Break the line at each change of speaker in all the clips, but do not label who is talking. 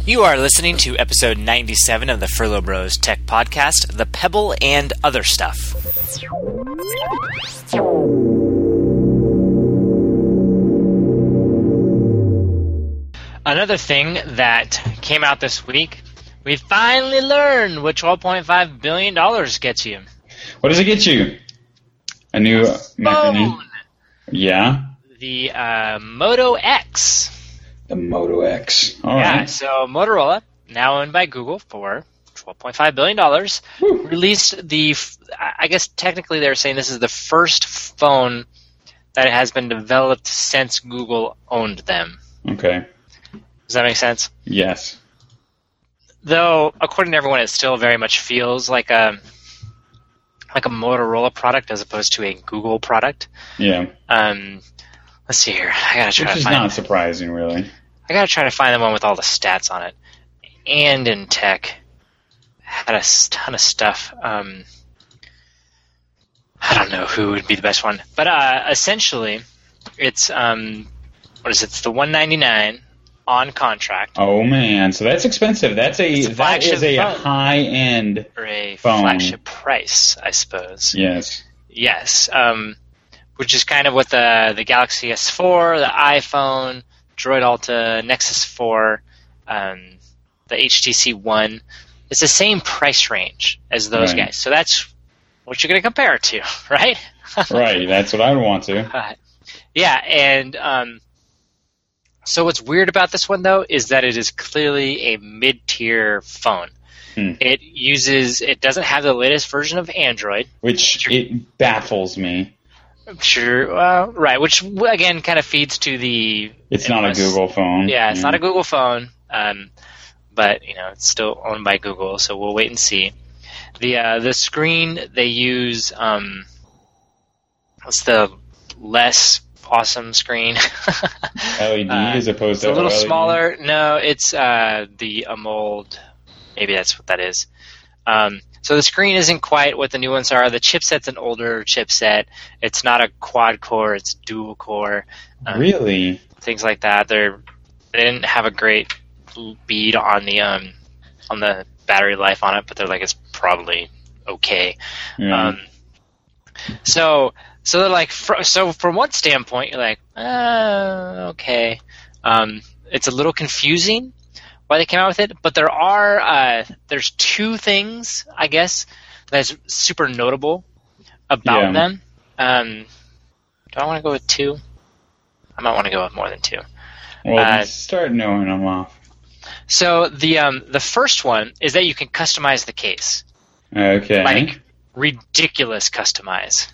You are listening to episode 97 of the Furlough Bros Tech Podcast, The Pebble and Other Stuff. Another thing that came out this week, we finally learned what $12.5 billion gets you.
What does it get you? A new
phone.
Yeah?
The Moto X.
The Moto X. All
yeah,
right.
So Motorola, now owned by Google for $12.5 billion, released I guess technically they're saying this is the first phone that has been developed since Google owned them.
Okay.
Does that make sense?
Yes.
Though, according to everyone, it still very much feels like a Motorola product as opposed to a Google product.
Yeah.
Let's see here. I gotta try
Which
to
is
find.
not surprising, really.
I gotta try to find the one with all the stats on it. And in tech, had a ton of stuff. I don't know who would be the best one, but essentially, it's what is it? It's the $199 on contract.
Oh man, so that's expensive. That is a
phone.
high-end
Or a
phone.
flagship price, I suppose.
Yes.
Yes. Which is kind of what the Galaxy S4, the iPhone, Droid Alta, Nexus 4, the HTC One. It's the same price range as those
Right.
guys. So that's what you're going to compare it to, right?
Right, that's what I would want to.
Yeah, and so what's weird about this one, though, is that it is clearly a mid-tier phone. It doesn't have the latest version of Android.
Which it baffles me.
Sure, right, which, again, kind of feeds to the...
It's not a Google phone.
Yeah, it's not a Google phone, but, it's still owned by Google, so we'll wait and see. The screen, they use, what's the less awesome screen?
LED as opposed to
It's a little
OLED?
smaller. No, it's the AMOLED. Maybe that's what that is. So the screen isn't quite what the new ones are. The chipset's an older chipset. It's not a quad core. It's dual core.
Really?
Things like that. They didn't have a great bead on the battery life on it, but they're like it's probably okay.
Yeah.
So they're like so from one standpoint you're like okay. It's a little confusing why they came out with it, but there's two things, I guess, that's super notable about them. Do I want to go with two? I might want to go with more than two.
Well, start knowing them off.
So the first one is that you can customize the case.
Okay.
Like ridiculous customize.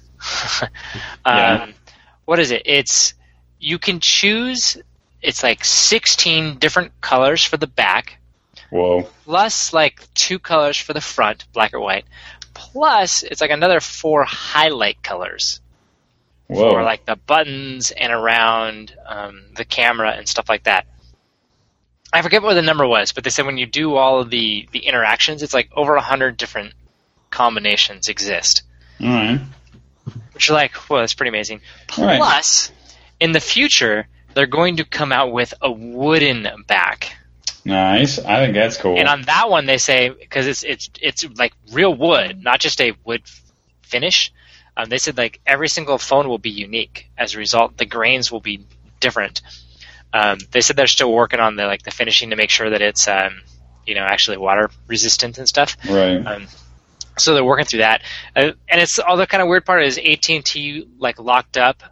What is it? You can choose. It's like 16 different colors for the back.
Whoa.
Plus like 2 colors for the front, black or white. Plus it's like another 4 highlight colors.
Whoa.
For like the buttons and around the camera and stuff like that. I forget what the number was, but they said when you do all of the interactions, it's like over 100 different combinations exist.
All right.
Which are like, whoa, that's pretty amazing.
All right.
Plus, in the future, they're going to come out with a wooden back.
Nice. I think that's cool.
And on that one, they say, because it's like real wood, not just a wood finish, they said like every single phone will be unique. As a result, the grains will be different. They said they're still working on the finishing to make sure that it's actually water resistant and stuff.
Right.
So they're working through that, and it's all the kind of weird part is AT&T locked up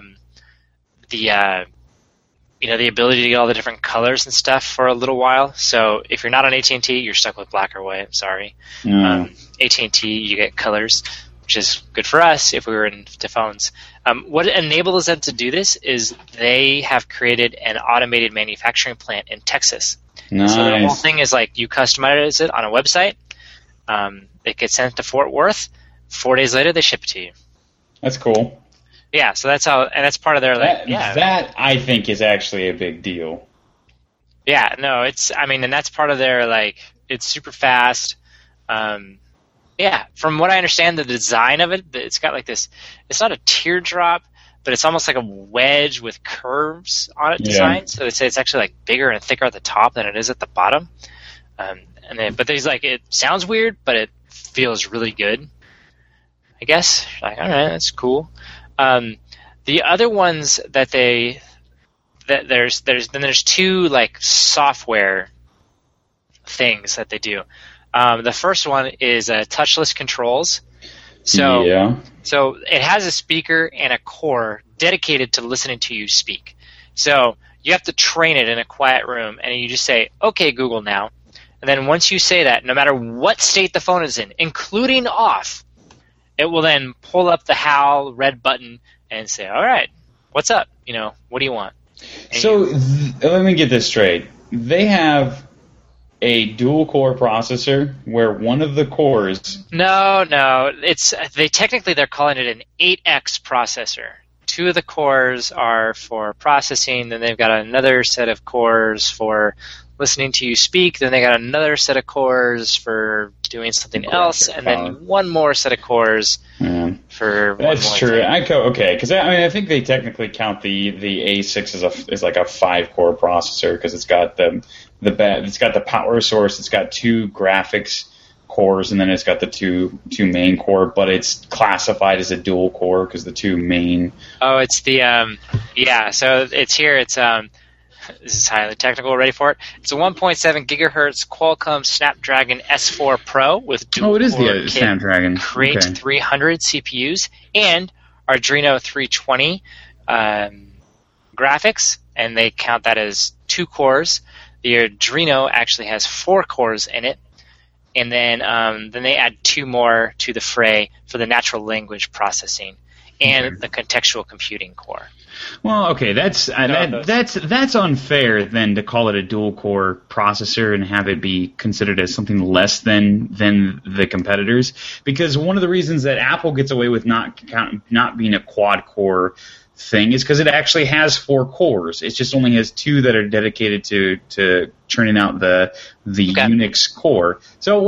the ability to get all the different colors and stuff for a little while. So if you're not on AT&T, you're stuck with black or white. I'm sorry. AT&T, you get colors, which is good for us if we were into phones. What enables them to do this is they have created an automated manufacturing plant in Texas.
Nice.
So the whole thing is you customize it on a website. It gets sent to Fort Worth. 4 days later, they ship it to you.
That's cool.
Yeah, so that's how, and that's part of their
That I think is actually a big deal.
Yeah, no, and that's part of their it's super fast. Yeah, from what I understand, the design of it, it's got this. It's not a teardrop, but it's almost like a wedge with curves on it designed. So they say it's actually like bigger and thicker at the top than it is at the bottom. But there's like, it sounds weird, but it feels really good, I guess. Like, all right, that's cool. The other ones that there's two like software things that they do. The first one is touchless controls. So it has a speaker and a core dedicated to listening to you speak. So you have to train it in a quiet room, and you just say, "Okay, Google now." And then once you say that, no matter what state the phone is in, including off, it will then pull up the HAL red button and say, "All right, what's up? What do you want?" And
let me get this straight. They have a dual-core processor where one of the cores...
No. They're calling it an 8X processor. Two of the cores are for processing, then they've got another set of cores for listening to you speak, then they got another set of cores for doing something else, and then one more set of cores for one
That's
more
true.
thing.
Okay, because I think they technically count the A6 as like a 5-core processor because it's got it's got the power source, it's got 2 graphics cores, and then it's got the two main core, but it's classified as a dual core because the 2 main.
Oh, it's the So it's here. It's this is highly technical. Ready for it? It's a 1.7 gigahertz Qualcomm Snapdragon S4 Pro with dual
it is
core
the
kit,
Snapdragon.
Crate 300 CPUs and Adreno 320 graphics, and they count that as 2 cores. The Adreno actually has 4 cores in it, and then they add 2 more to the fray for the natural language processing and the contextual computing core.
Well, okay, that's unfair then to call it a dual core processor and have it be considered as something less than the competitors. Because one of the reasons that Apple gets away with not being a quad core thing is because it actually has 4 cores. It just only has 2 that are dedicated to churning out the Unix core. So,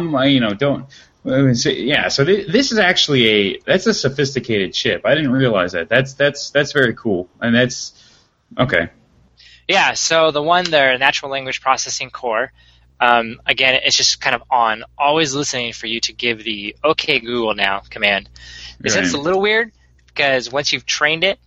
So this is actually that's a sophisticated chip. I didn't realize that. That's very cool, and that's okay.
Yeah. So their natural language processing core, again, it's just kind of always listening for you to give the "Okay Google now" command. It's a little weird because once you've trained it,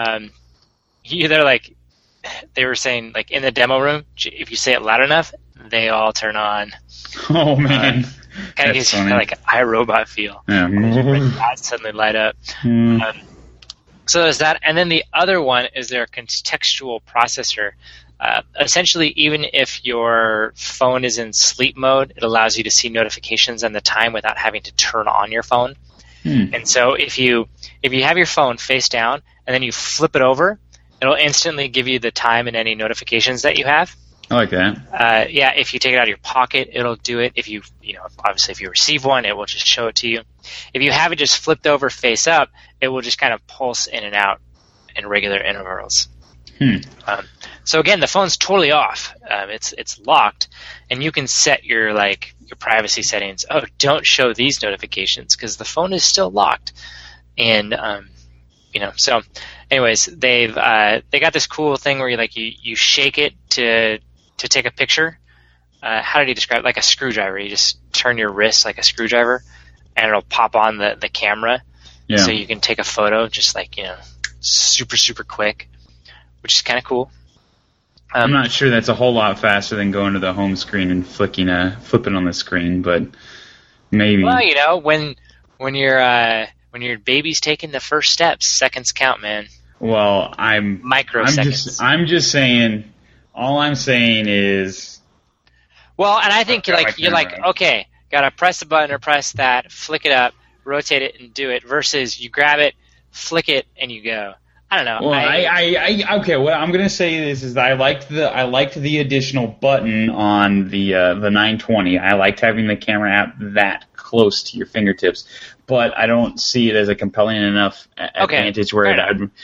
they were saying like in the demo room, if you say it loud enough, they all turn on.
Oh man.
Kind of gives you like an iRobot feel.
Yeah.
Eyes suddenly light up. So there's that, and then the other one is their contextual processor. Essentially, even if your phone is in sleep mode, it allows you to see notifications and the time without having to turn on your phone. And so if you have your phone face down and then you flip it over, it'll instantly give you the time and any notifications that you have.
I like that.
If you take it out of your pocket, it'll do it. If obviously if you receive one, it will just show it to you. If you have it just flipped over face up, it will just kind of pulse in and out in regular intervals. So again, the phone's totally off. It's locked, and you can set your privacy settings. Oh, don't show these notifications because the phone is still locked. And So, anyways, they got this cool thing where you shake it to take a picture. How did he describe it? Like a screwdriver. You just turn your wrist like a screwdriver, and it'll pop on the camera. Yeah. So you can take a photo just super, super quick, which is kind of cool.
I'm not sure that's a whole lot faster than going to the home screen and flipping on the screen, but maybe.
Well, when your baby's taking the first steps, seconds count, man.
Well,
microseconds.
I'm just saying. All I'm saying is.
Well, and I think you're like, okay, gotta press the button or press that, flick it up, rotate it, and do it. Versus you grab it, flick it, and you go. I don't know.
Well, okay. What I'm gonna say is I liked the additional button on the 920. I liked having the camera app that close to your fingertips, but I don't see it as a compelling enough advantage where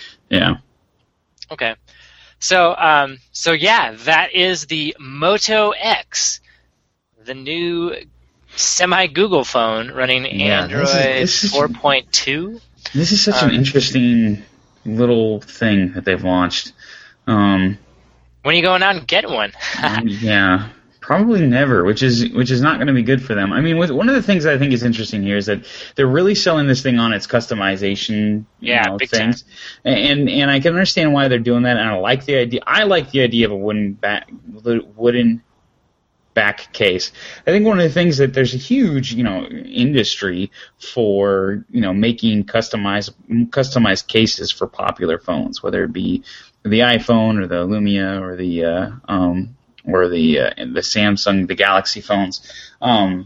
Okay. So that is the Moto X, the new semi-Google phone running Android 4.2.
This is such an interesting little thing that they've launched.
When are you going out and get one?
Yeah, probably never, which is not going to be good for them. I mean, one of the things that I think is interesting here is that they're really selling this thing on its customization
big
things. Time. And I can understand why they're doing that, and I like the idea. I like the idea of a wooden back case. I think one of the things that there's a huge, industry for, making customized cases for popular phones, whether it be the iPhone or the Lumia or the Samsung, the Galaxy phones. And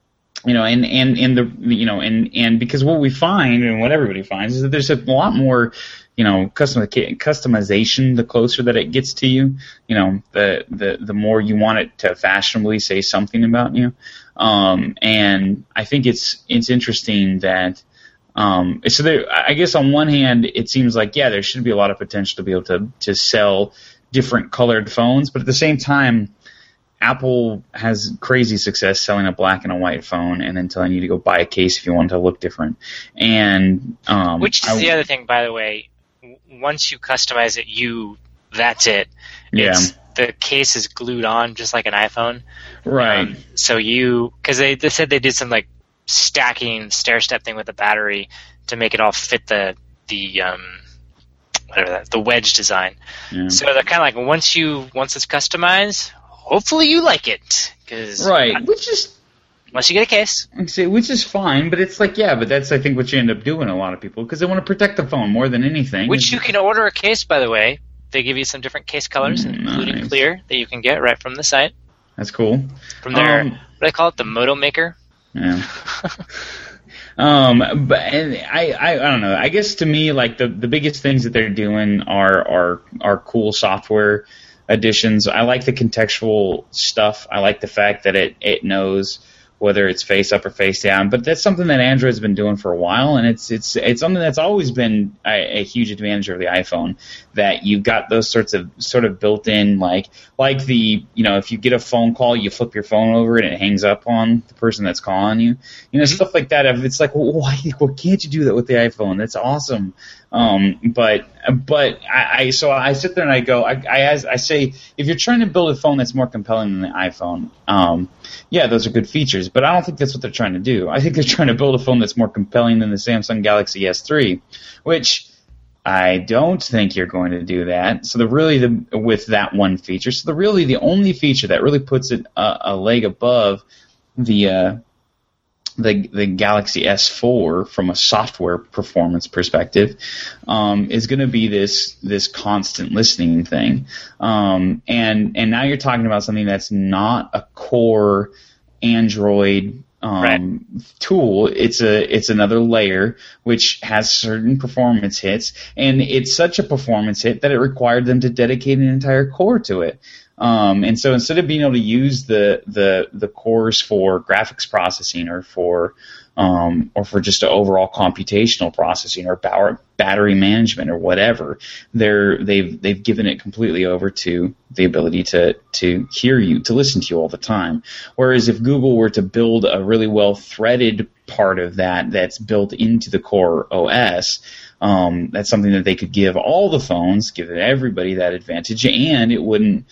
because what we find and what everybody finds is that there's a lot more customization the closer that it gets to you. The more you want it to fashionably say something about you. And I think it's interesting that so there, I guess on one hand it seems like there should be a lot of potential to be able to sell different colored phones, but at the same time Apple has crazy success selling a black and a white phone and then telling you to go buy a case if you want it to look different. And
which is the other thing, by the way. Once you customize it, that's it. The case is glued on just like an iPhone.
Right.
Because they said they did some like stacking stair-step thing with the battery to make it all fit the wedge design. Yeah. So they're kind of like once it's customized, hopefully you like it. Unless you get a case.
Which is fine, but it's like, but that's, I think, what you end up doing, a lot of people, because they want to protect the phone more than anything.
Which you can order a case, by the way. They give you some different case colors, including clear, that you can get right from the site.
That's cool.
From their, what do they call it, the Moto Maker?
Yeah. But I don't know. I guess to me, like, the biggest things that they're doing are cool software additions. I like the contextual stuff. I like the fact that it knows whether it's face up or face down, but that's something that Android's been doing for a while, and it's something that's always been a huge advantage of the iPhone, that you've got those sort of built-in, like the, if you get a phone call, you flip your phone over and it hangs up on the person that's calling you, stuff like that. It's like, why can't you do that with the iPhone? That's awesome. But I sit there and I go, I say, if you're trying to build a phone that's more compelling than the iPhone, those are good features, but I don't think that's what they're trying to do. I think they're trying to build a phone that's more compelling than the Samsung Galaxy S3, which I don't think you're going to do that. So with that one feature, the only feature that really puts it a leg above the Galaxy S4 from a software performance perspective is going to be this constant listening thing. And now you're talking about something that's not a core Android tool. It's another layer which has certain performance hits, and it's such a performance hit that it required them to dedicate an entire core to it. And so instead of being able to use the cores for graphics processing or for just overall computational processing or battery management or whatever, they've given it completely over to the ability to hear you, to listen to you all the time. Whereas if Google were to build a really well threaded part of that's built into the core OS, that's something that they could give all the phones, give everybody that advantage, and it wouldn't.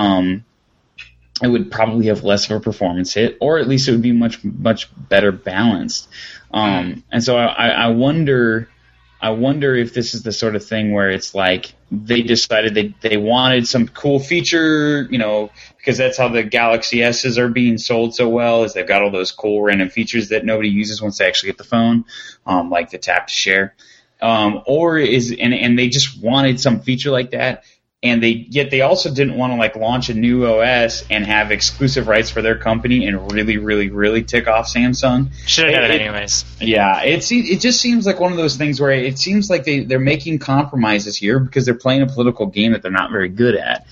It would probably have less of a performance hit, or at least it would be much, much better balanced. And so I wonder if this is the sort of thing where it's like they decided they wanted some cool feature, because that's how the Galaxy S's are being sold so well, is they've got all those cool random features that nobody uses once they actually get the phone, like the tap to share. And they just wanted some feature like that. And they also didn't want to launch a new OS and have exclusive rights for their company and really, really, really tick off Samsung.
Should have done it anyways.
Yeah, it just seems like one of those things where it seems like they're making compromises here because they're playing a political game that they're not very good at.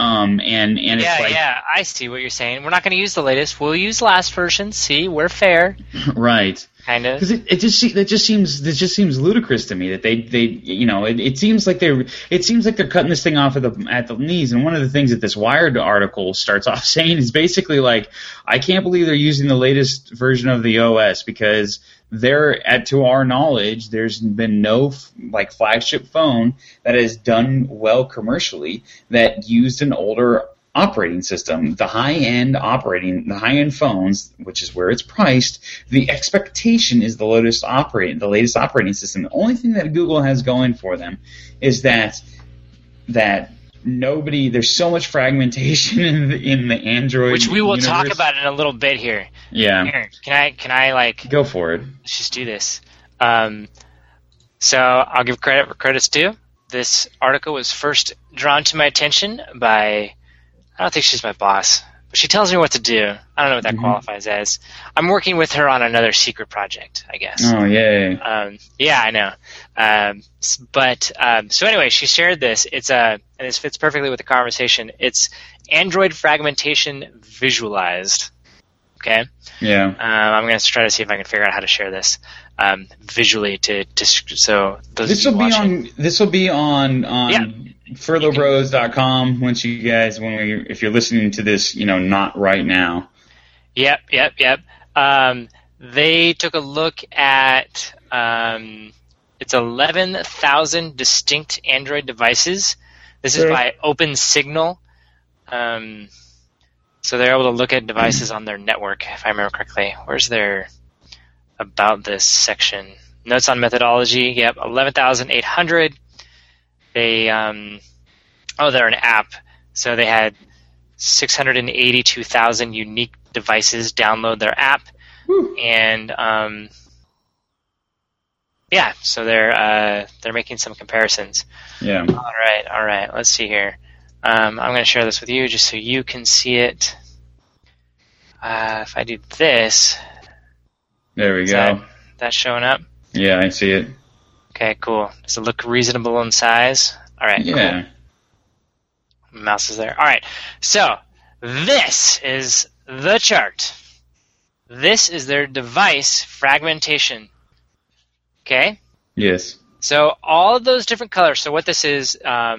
I see what you're saying. We're not going to use the latest. We'll use last version. See, we're fair.
Right.
Kind of.
Because it just seems ludicrous to me that it seems like they're cutting this thing off at the knees. And one of the things that this Wired article starts off saying is basically like, I can't believe they're using the latest version of the OS because to our knowledge, there's been no like flagship phone that has done well commercially that used an older operating system. The high-end phones, which is where it's priced, the expectation is the latest operating system. The only thing that Google has going for them is that there's so much fragmentation in the Android,
which we will
universe.
talk about in a little bit here.
Yeah.
Here, can I like
go for it?
Let's just do this. So I'll give credit where credit's due. This article was first drawn to my attention by, I don't think she's my boss, but she tells me what to do. I don't know what that qualifies as. I'm working with her on another secret project, I guess.
Oh, yay.
Yeah, I know. So anyway, she shared this. And this fits perfectly with the conversation. It's Android fragmentation visualized. Okay?
Yeah.
I'm going to try to see if I can figure out how to share this visually so those
this will be on furlowbros.com if you're listening to this, not right now.
Yep. They took a look at it's 11,000 distinct Android devices. This is by OpenSignal. So they're able to look at devices on their network, if I remember correctly. Where's their about this section? Notes on methodology. Yep, 11,800. They're an app. So they had 682,000 unique devices download their app. Woo. And so they're making some comparisons.
Yeah.
All right. Let's see here. I'm going to share this with you just so you can see it. If I do this.
There we go.
That's showing up?
Yeah, I see it.
Okay, cool. Does it look reasonable in size? All right,
yeah.
Cool. Mouse is there. All right, so this is the chart. This is their device fragmentation. Okay?
Yes.
So all of those different colors. So what this is a,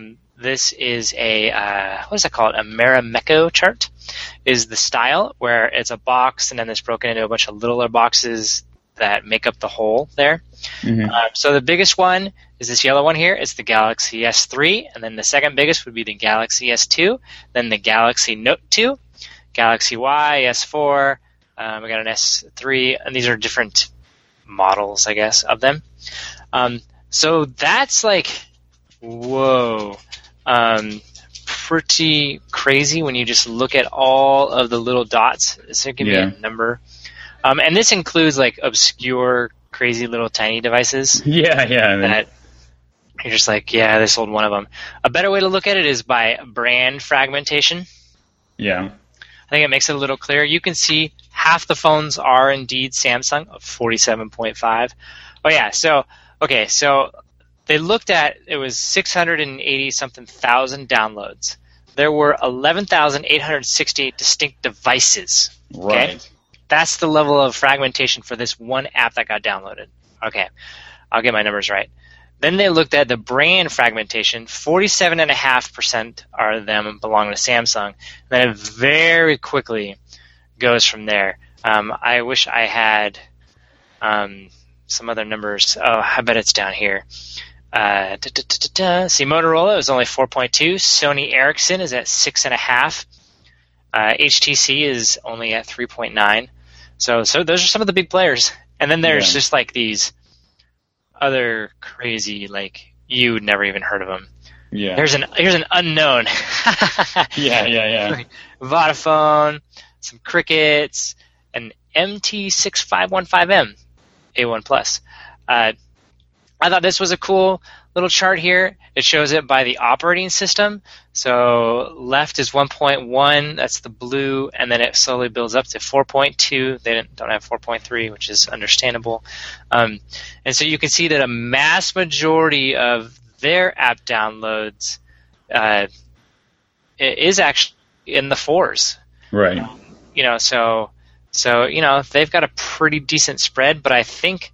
what is that called? A Marimekko chart is the style where it's a box and then it's broken into a bunch of littler boxes that make up the whole there. Mm-hmm. So the biggest one is this yellow one here. It's the Galaxy S3, and then the second biggest would be the Galaxy S2, then the Galaxy Note 2, Galaxy Y, S4, we got an S3, and these are different models, I guess, of them. So that's like, whoa, pretty crazy when you just look at all of the little dots. So it can be a number. And this includes like obscure, crazy little tiny devices.
Yeah.
That you're just like, yeah, they sold one of them. A better way to look at it is by brand fragmentation.
Yeah.
I think it makes it a little clearer. You can see half the phones are indeed Samsung, 47.5. Oh yeah, so they looked at, it was 680-something thousand downloads. There were 11,868 distinct devices. Okay?
Right.
That's the level of fragmentation for this one app that got downloaded. Okay, I'll get my numbers right. Then they looked at the brand fragmentation. 47.5% are them belong to Samsung. Then it very quickly goes from there. I wish I had some other numbers. Oh, I bet it's down here. See, Motorola is only 4.2. Sony Ericsson is at 6.5. HTC is only at 3.9. So those are some of the big players. And then there's just like these other crazy, like you would never even heard of them.
Yeah.
Here's an unknown.
Yeah.
Like Vodafone, some Crickets, an MT6515M A1 Plus. I thought this was a cool little chart here. It shows it by the operating system. So left is 1.1, that's the blue, and then it slowly builds up to 4.2. They don't have 4.3, which is understandable. And so you can see that a mass majority of their app downloads is actually in the 4s.
Right.
So they've got a pretty decent spread, but I think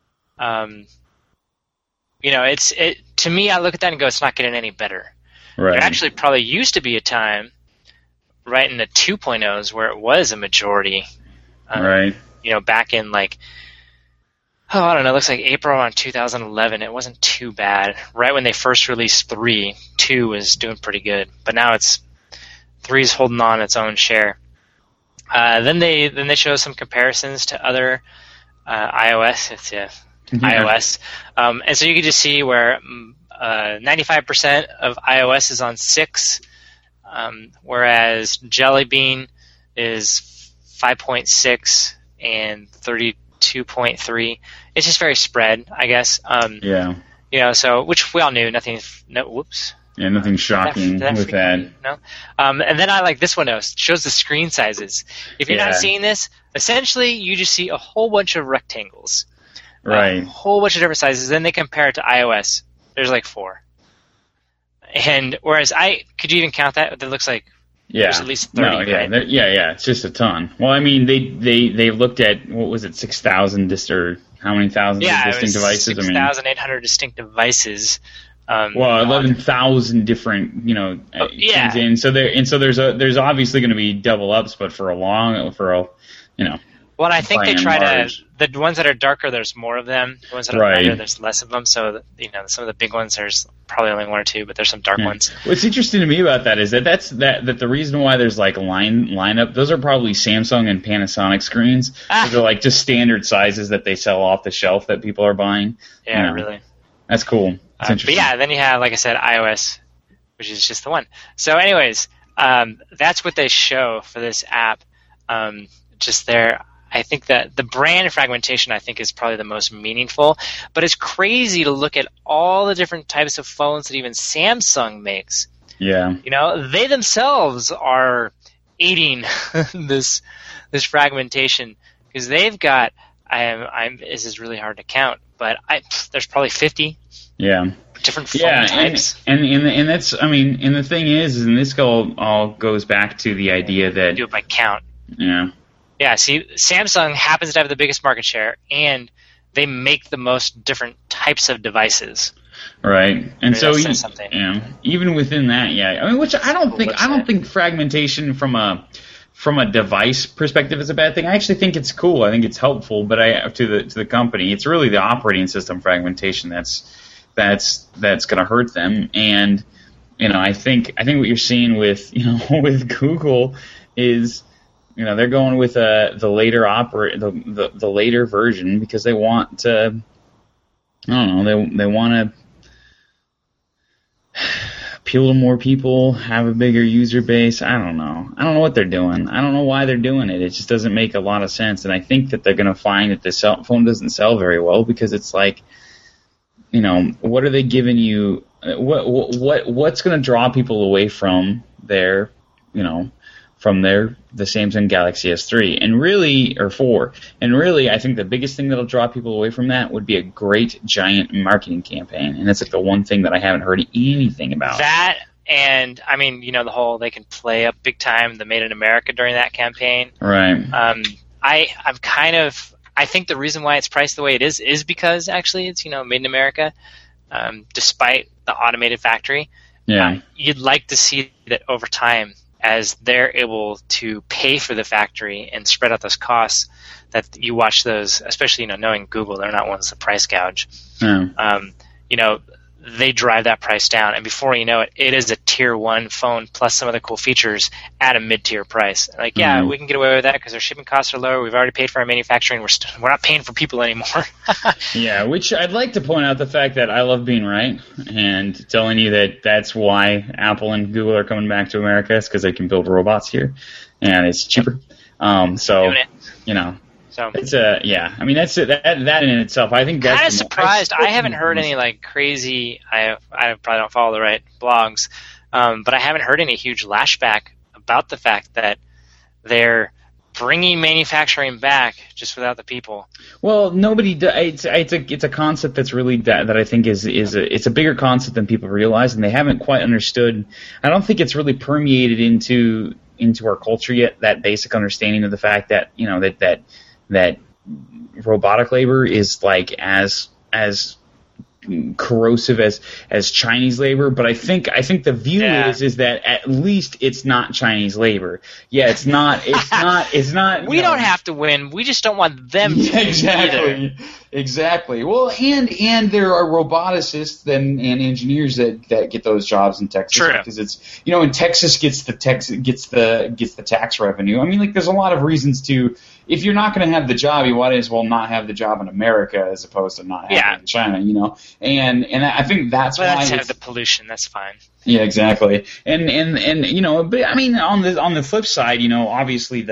to me, I look at that and go, it's not getting any better.
Right.
There actually probably used to be a time right in the 2.0s where it was a majority.
Right.
Back in like I don't know, it looks like April around 2011. It wasn't too bad. Right when they first released 3, 2 was doing pretty good. But now 3's holding on its own share. Then they show some comparisons to other iOS. iOS. And so you can just see where 95% of iOS is on 6, whereas Jelly Bean is 5.6 and 32.3. It's just very spread, I guess. So which we all knew. Nothing shocking
with that.
No. And then I like this one. It shows the screen sizes. If you're not seeing this, essentially you just see a whole bunch of rectangles.
Right.
A whole bunch of different sizes. Then they compare it to iOS. There's like 4. And whereas could you even count that? That looks like there's at least 30.
No, yeah, right? It's just a ton. Well, I mean, they looked at, what was it, 6,000 or how many thousands of distinct devices?
6,800 distinct devices.
11,000 different, things in. So there's obviously going to be double ups, but
Well, I think they try the ones that are darker, there's more of them. The ones that are lighter, there's less of them. So, some of the big ones, there's probably only 1 or 2, but there's some dark ones.
What's interesting to me about that is that the reason why there's like lineup, those are probably Samsung and Panasonic screens. Those are like just standard sizes that they sell off the shelf that people are buying.
Yeah, really.
That's cool. That's interesting.
But then you have, like I said, iOS, which is just the one. So anyways, that's what they show for this app. Just there. I think that the brand fragmentation, I think, is probably the most meaningful. But it's crazy to look at all the different types of phones that even Samsung makes.
Yeah.
They themselves are aiding this fragmentation because they've got. This is really hard to count, but there's probably 50.
Yeah.
Different phone types.
And that's, and the thing is, and this all goes back to the idea that
do it by count.
Yeah.
Yeah, see, Samsung happens to have the biggest market share, and they make the most different types of devices.
Right, and so even within that, which I don't think fragmentation from a device perspective is a bad thing. I actually think it's cool. I think it's helpful, but to the company, it's really the operating system fragmentation that's going to hurt them. And I think what you're seeing with with Google is. They're going with the later the later version because they want to. I don't know. They want to appeal to more people, have a bigger user base. I don't know. I don't know what they're doing. I don't know why they're doing it. It just doesn't make a lot of sense. And I think that they're going to find that this phone doesn't sell very well because it's like, what are they giving you? What's going to draw people away from their, the Samsung Galaxy S3 or 4. And really, I think the biggest thing that'll draw people away from that would be a great giant marketing campaign. And that's like the one thing that I haven't heard anything about.
That, and the whole they can play up big time the Made in America during that campaign.
Right.
I think the reason why it's priced the way it is because actually it's, Made in America, despite the automated factory.
Yeah.
You'd like to see that over time, as they're able to pay for the factory and spread out those costs, that you watch those, especially, knowing Google, they're not ones to price gouge. They drive that price down, and before you know it, it is a tier 1 phone plus some other cool features at a mid-tier price. Like, we can get away with that because our shipping costs are lower. We've already paid for our manufacturing. We're not paying for people anymore.
Yeah, which I'd like to point out the fact that I love being right and telling you that that's why Apple and Google are coming back to America. It's because they can build robots here, and it's cheaper. So it's that's it. That in itself, I think that's
kind of surprised. I haven't heard any like crazy. I probably don't follow the right blogs, but I haven't heard any huge lashback about the fact that they're bringing manufacturing back just without the people.
Well, nobody. It's a concept that's really that I think is it's a bigger concept than people realize, and they haven't quite understood. I don't think it's really permeated into our culture yet. That basic understanding of the fact that that robotic labor is like as corrosive as Chinese labor, but I think the view is that at least it's not Chinese labor. Yeah, it's not. We
don't have to win. We just don't want them to
exactly. Exactly. Well, and there are roboticists and engineers that get those jobs in Texas.
True.
Because it's, in Texas gets the tax revenue. I mean, like, there's a lot of reasons to, if you're not going to have the job, you might as well not have the job in America as opposed to not having it in China. And I think that's why.
Let's have the pollution. That's fine.
Yeah, exactly. And but I mean, on the flip side, obviously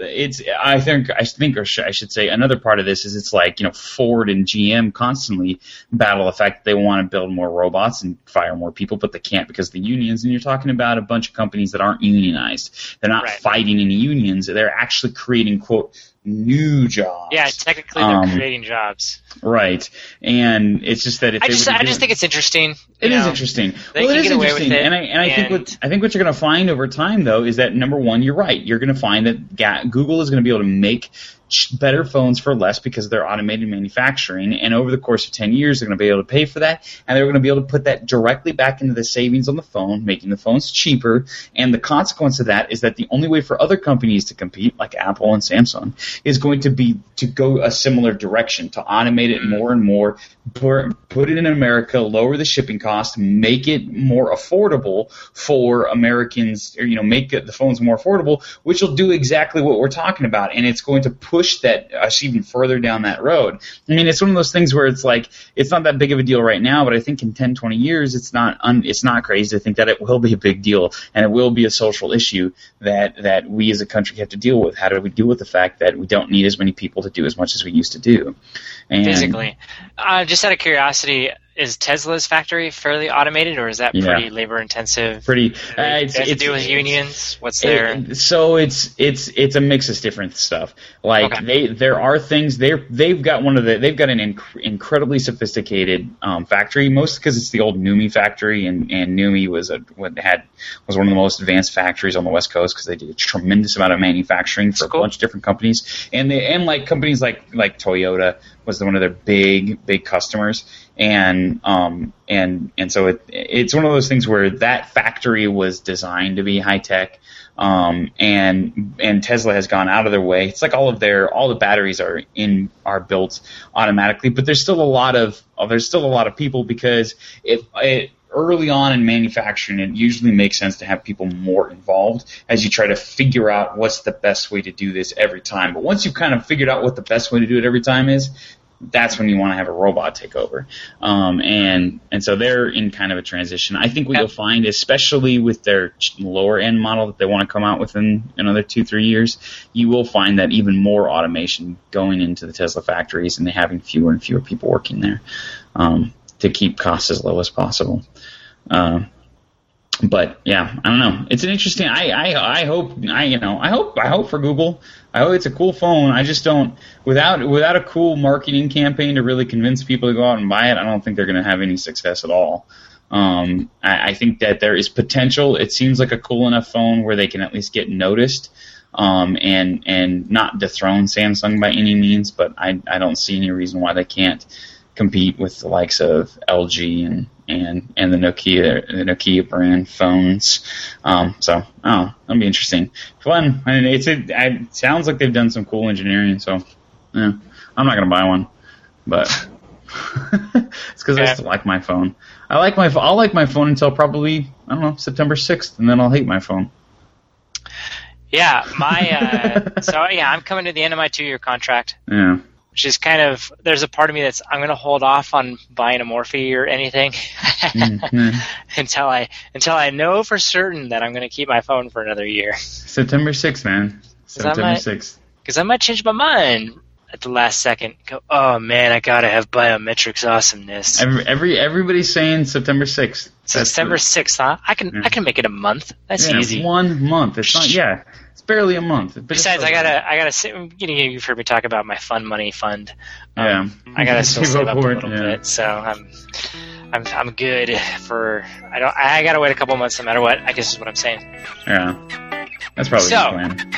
I think I should say another part of this is it's like, Ford and GM constantly battle the fact that they want to build more robots and fire more people, but they can't because of the unions. And you're talking about a bunch of companies that aren't unionized. They're not fighting any unions. They're actually creating, quote, new jobs.
Yeah, technically they're creating jobs.
Right. And it's just that if I
just think it's interesting.
It is interesting.
Well, it is interesting.
And I think what you're going to find over time, though, is that, number one, you're right. You're going to find that Google is going to be able to make better phones for less because of their automated manufacturing, and over the course of 10 years they're going to be able to pay for that, and they're going to be able to put that directly back into the savings on the phone, making the phones cheaper. And the consequence of that is that the only way for other companies to compete, like Apple and Samsung, is going to be to go a similar direction, to automate it more and more, put it in America, lower the shipping cost, make it more affordable for Americans, or make the phones more affordable, which will do exactly what we're talking about, and it's going to push us even further down that road. I mean, it's one of those things where it's like, it's not that big of a deal right now, but I think in 10, 20 years, it's not crazy to think that it will be a big deal, and it will be a social issue that we as a country have to deal with. How do we deal with the fact that we don't need as many people to do as much as we used to do?
Physically. Just out of curiosity, is Tesla's factory fairly automated, or is that pretty labor intensive?
Pretty.
It's to do with unions. What's there?
So it's a mix of different stuff. Like there are things they've got an incredibly sophisticated factory, mostly because it's the old NUMMI factory, and NUMMI was one of the most advanced factories on the West Coast because they did a tremendous amount of manufacturing for a bunch of different companies, and like companies like Toyota was one of their big customers. And so it's one of those things where that factory was designed to be high tech, and Tesla has gone out of their way. It's like all the batteries are built automatically, but there's still a lot of people, because early on in manufacturing, it usually makes sense to have people more involved as you try to figure out what's the best way to do this every time. But once you've kind of figured out what the best way to do it every time is, that's when you want to have a robot take over. And so they're in kind of a transition. I think what you'll find, especially with their lower end model that they want to come out with in another 2-3 years, you will find that even more automation going into the Tesla factories, and they having fewer and fewer people working there to keep costs as low as possible. But yeah, I don't know. It's an interesting. I hope for Google. I hope it's a cool phone. I just don't. Without a cool marketing campaign to really convince people to go out and buy it, I don't think they're going to have any success at all. I think that there is potential. It seems like a cool enough phone where they can at least get noticed, and not dethrone Samsung by any means. But I don't see any reason why they can't compete with the likes of LG and the Nokia brand phones. So that'll be interesting. Fun. I mean, it sounds like they've done some cool engineering. So I'm not gonna buy one, but it's because I still like my phone. I'll like my phone until probably, I don't know, September 6th, and then I'll hate my phone.
Yeah, I'm coming to the end of my 2-year contract.
Yeah.
Which is kind of, there's a part of me that's, I'm going to hold off on buying a Morphe or anything until I know for certain that I'm going to keep my phone for another year.
September 6th, man. September 6th.
Because I might change my mind at the last second. Go, oh man, I got to have biometrics awesomeness.
Everybody's saying September 6th.
September 6th, huh? I can make it a month. That's easy.
1 month. It's not. Yeah. It's barely a month.
Besides, I gotta sit. You've heard me talk about my fun money fund. I gotta still save up a little bit, so I'm good for. I gotta wait a couple months no matter what. I guess is what I'm saying.
Yeah, that's probably the plan.